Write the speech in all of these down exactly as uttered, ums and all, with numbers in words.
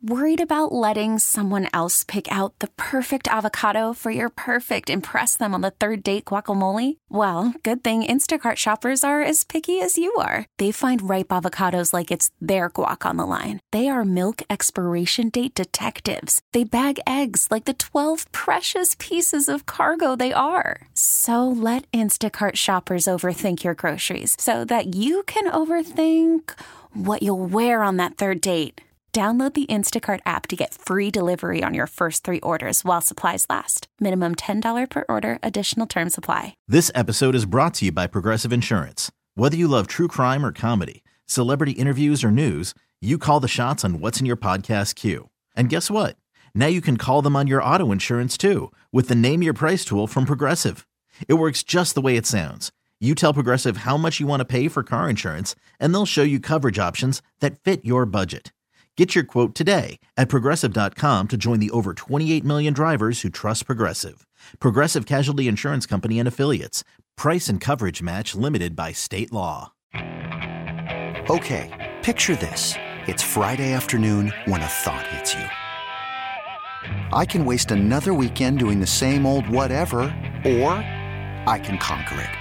Worried about letting someone else pick out the perfect avocado for your perfect impress them on the third date guacamole? Well, good thing Instacart shoppers are as picky as you are. They find ripe avocados like it's their guac on the line. They are milk expiration date detectives. They bag eggs like the twelve precious pieces of cargo they are. So let Instacart shoppers overthink your groceries so that you can overthink what you'll wear on that third date. Download the Instacart app to get free delivery on your first three orders while supplies last. Minimum ten dollars per order. Additional terms apply. This episode is brought to you by Progressive Insurance. Whether you love true crime or comedy, celebrity interviews or news, you call the shots on what's in your podcast queue. And guess what? Now you can call them on your auto insurance too with the Name Your Price tool from Progressive. It works just the way it sounds. You tell Progressive how much you want to pay for car insurance, and they'll show you coverage options that fit your budget. Get your quote today at Progressive dot com to join the over twenty-eight million drivers who trust Progressive. Progressive Casualty Insurance Company and Affiliates. Price and coverage match limited by state law. Okay, picture this. It's Friday afternoon when a thought hits you. I can waste another weekend doing the same old whatever, or I can conquer it.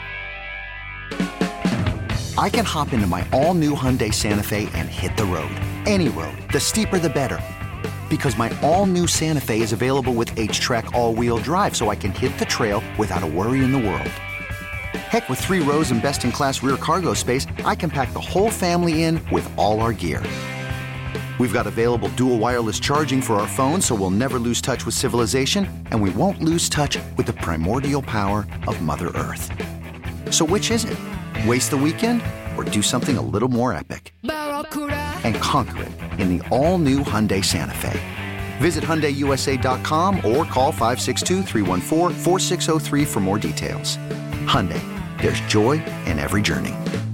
I can hop into my all-new Hyundai Santa Fe and hit the road. Any road. The steeper, the better. Because my all-new Santa Fe is available with H-Track all-wheel drive, so I can hit the trail without a worry in the world. Heck, with three rows and best-in-class rear cargo space, I can pack the whole family in with all our gear. We've got available dual wireless charging for our phones, so we'll never lose touch with civilization, and we won't lose touch with the primordial power of Mother Earth. So which is it? Waste the weekend or do something a little more epic? And conquer it in the all-new Hyundai Santa Fe. Visit Hyundai U S A dot com or call five six two, three one four, four six zero three for more details. Hyundai, there's joy in every journey.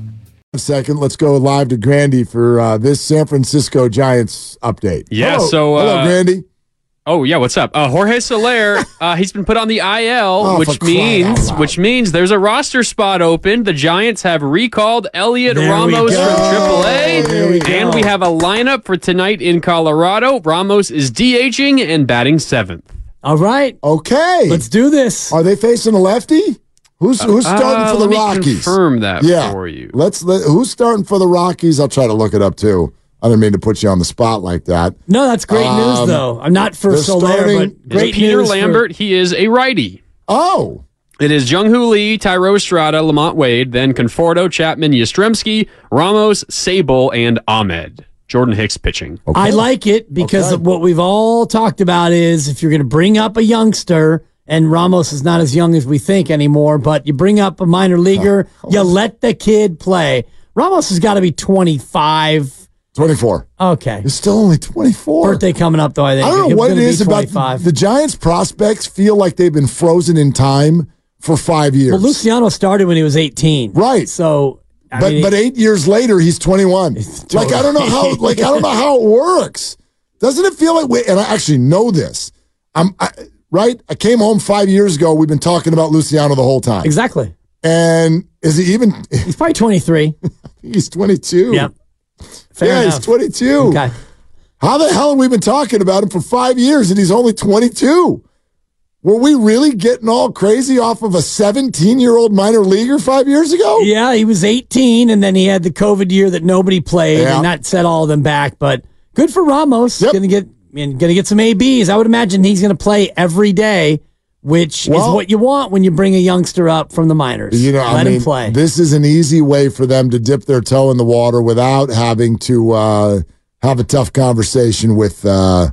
A second, let's go live to Grandy for uh, this San Francisco Giants update. Yeah, Hello. so... Uh, Hello, Grandy. Oh, yeah, what's up? Uh, Jorge Soler, uh, he's been put on the I L, Oh, which means which means there's a roster spot open. The Giants have recalled Elliot There Ramos we go. from triple A, There we and go. we have a lineup for tonight in Colorado. Ramos is DHing and batting seventh. All right. Okay. Let's do this. Are they facing a lefty? Who's who's starting Uh, for the let me Rockies? confirm that yeah. for you. Let's let, who's starting for the Rockies? I'll try to look it up too. I didn't mean to put you on the spot like that. No, that's great Um, news, though. I'm not for they're Soler, starting- but It's great Peter news. Lambert, he is a righty. Oh, It is Jung-Hoo Lee, Tyro Estrada, Lamont Wade, then Conforto, Chapman, Yastrzemski, Ramos, Sable, and Ahmed. Jordan Hicks pitching. okay. I like it because Okay. what we've all talked about is if you're going to bring up a youngster, and Ramos is not as young as we think anymore, but you bring up a minor leaguer, you let the kid play. Ramos has got to be twenty-five. twenty-four. Okay. He's still only twenty-four. Birthday coming up, though, I think. I don't know He's what it gonna be is about twenty-five. the Giants prospects feel like they've been frozen in time for five years. Well, Luciano started when he was eighteen. Right. So, I but mean, but eight years later, he's twenty-one. Like I don't know how. Like I don't know how it works. Doesn't it feel like? We, and I actually know this. I'm I, right. I came home five years ago. We've been talking about Luciano the whole time. exactly. And is he even? He's probably twenty-three. He's twenty-two. Yep. Fair yeah, enough. he's twenty-two. Okay. How the hell have we been talking about him for five years and he's only twenty-two? Were we really getting all crazy off of a seventeen-year-old minor leaguer five years ago? Yeah, he was eighteen, and then he had the COVID year that nobody played, Yeah. and that set all of them back. But good for Ramos. Yep. Gonna get and gonna get some A Bs. I would imagine he's gonna play every day, which Well- is what you want when you bring a youngster up from the minors. You know, Let I mean, him play. this is an easy way for them to dip their toe in the water without having to uh, have a tough conversation with uh,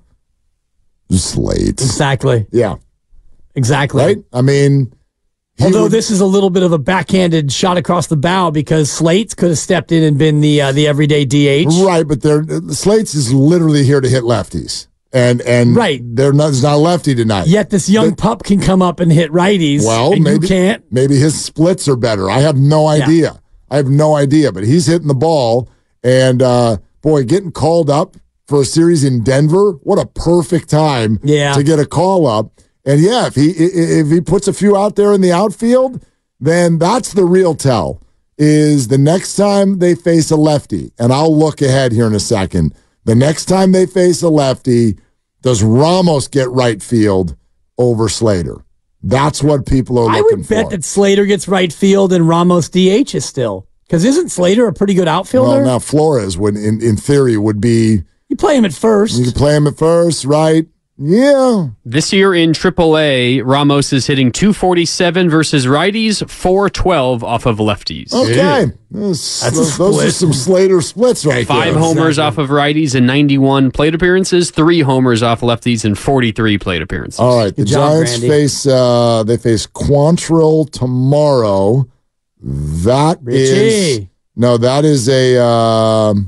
Slate. exactly. Yeah, Exactly. right? I mean, he Although would- this is a little bit of a backhanded shot across the bow because Slates could have stepped in and been the uh, the everyday D H. right, but they're, Slate's is literally here to hit lefties. And and Right. they're not, there's not a lefty tonight. Yet this young pup can come up and hit righties. Well, and maybe you can't. Maybe his splits are better. I have no idea. I have no idea. But he's hitting the ball, and uh, boy, getting called up for a series in Denver. What a perfect time Yeah. to get a call up. And yeah, if he if he puts a few out there in the outfield, then that's the real tell. Is the next time they face a lefty, and I'll look ahead here in a second. The next time they face a lefty, does Ramos get right field over Slater? That's what people are looking for. I would bet for. that Slater gets right field and Ramos D H is still. Because isn't Slater a pretty good outfielder? Well, now Flores would, in, in theory, would be. You play him at first. You can play him at first, right? Yeah. This year in triple A, Ramos is hitting two forty-seven versus righties, four twelve off of lefties. Okay. Those, That's a those, those are split. some Slater splits right Five there. homers off of righties and ninety-one plate appearances, three homers off lefties and forty-three plate appearances. All right. The Good job, Giants Randy. face, uh, they face Quantrill tomorrow. That is. Richie. No, that is a. Um,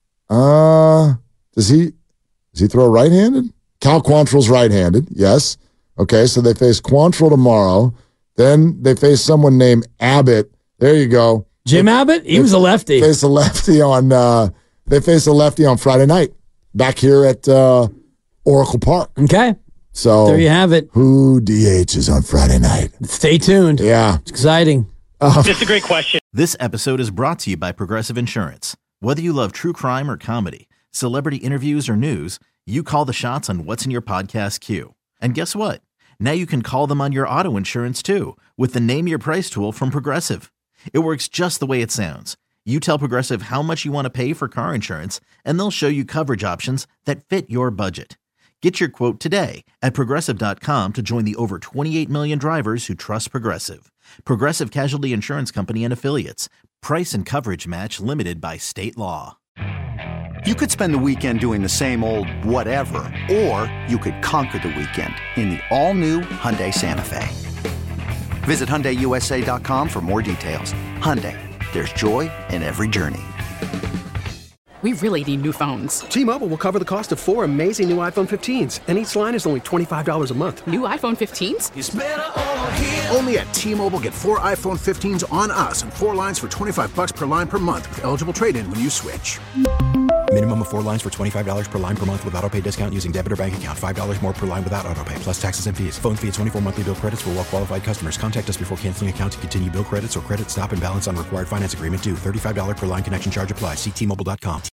uh, does he does he throw right-handed? Cal Quantrill's right-handed. Yes. Okay, so they face Quantrill tomorrow. Then they face someone named Abbott. There you go. Jim Abbott? He was a lefty. They face a lefty on. Uh, they face a lefty on Friday night back here at uh, Oracle Park. Okay. So There you have it. who D H's on Friday night? Stay tuned. Yeah. It's exciting. That's a great question. This episode is brought to you by Progressive Insurance. Whether you love true crime or comedy, celebrity interviews or news, you call the shots on what's in your podcast queue. And guess what? Now you can call them on your auto insurance too with the Name Your Price tool from Progressive. It works just the way it sounds. You tell Progressive how much you want to pay for car insurance, and they'll show you coverage options that fit your budget. Get your quote today at Progressive dot com to join the over twenty-eight million drivers who trust Progressive. Progressive Casualty Insurance Company and Affiliates. Price and coverage match limited by state law. You could spend the weekend doing the same old whatever, or you could conquer the weekend in the all-new Hyundai Santa Fe. Visit Hyundai U S A dot com for more details. Hyundai, there's joy in every journey. We really need new phones. T-Mobile will cover the cost of four amazing new iPhone fifteens, and each line is only twenty-five dollars a month. New iPhone fifteens? Only at T-Mobile, get four iPhone fifteens on us and four lines for twenty-five bucks per line per month with eligible trade-in when you switch. Minimum of four lines for twenty-five dollars per line per month with autopay discount using debit or bank account. five dollars more per line without autopay, plus taxes and fees. Phone fee at twenty-four monthly bill credits for well-qualified customers. Contact us before canceling account to continue bill credits or credit stop and balance on required finance agreement due. thirty-five dollars per line connection charge applies. See T Mobile dot com.